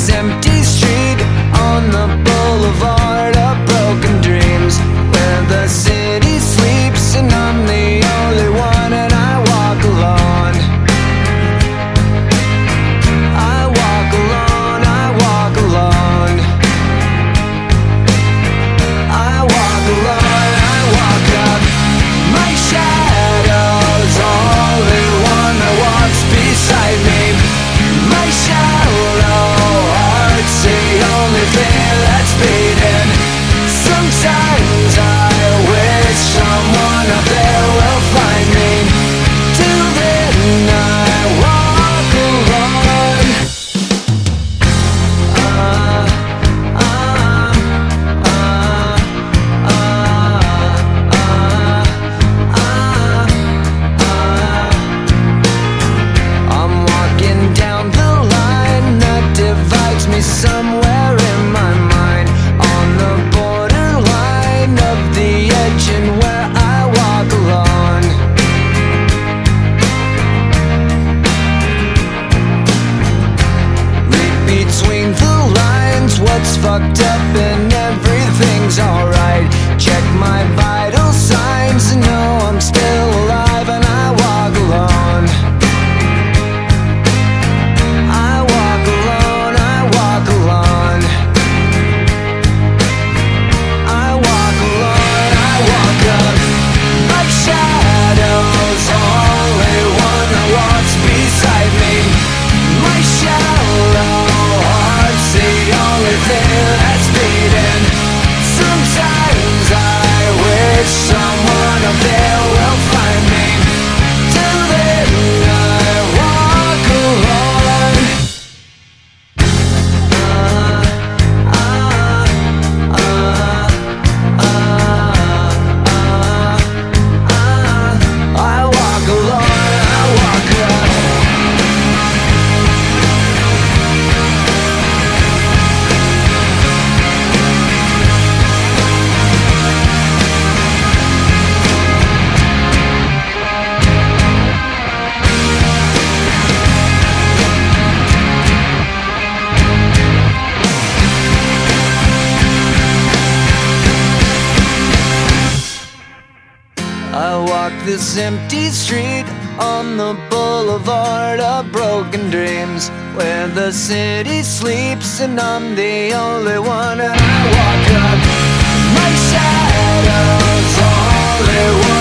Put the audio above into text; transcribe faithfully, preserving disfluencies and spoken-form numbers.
this empty street on the boulevard of broken dreams, where the city sleeps and I'm the only one, and I walk alone. I walk alone, I walk alone. I walk alone, I walk up. My shadow's only one that walks beside me. My shallow heart's the only thing that's beating. Sometimes I wish someone up there will find me. Till then I walk alone. uh, uh, uh, uh, uh, uh. I'm walking down the line that divides me somewhere in my mind, on the borderline of the edge and where I walk alone. Read between the lines what's fucked up and everything's alright. Check my vital signs and know I'm still alive, and I walk alone. I walk alone, I walk alone. I walk alone, I walk up. My shadow's only one that walks beside me. My shallow heart's the only thing that's beating. Sometimes I wish someone up there will find me. Till then I walk alone. I walk alone, I walk up. I walk this empty street on the boulevard of broken dreams, where the city sleeps and I'm the only one, and I walk up. My shadow's only one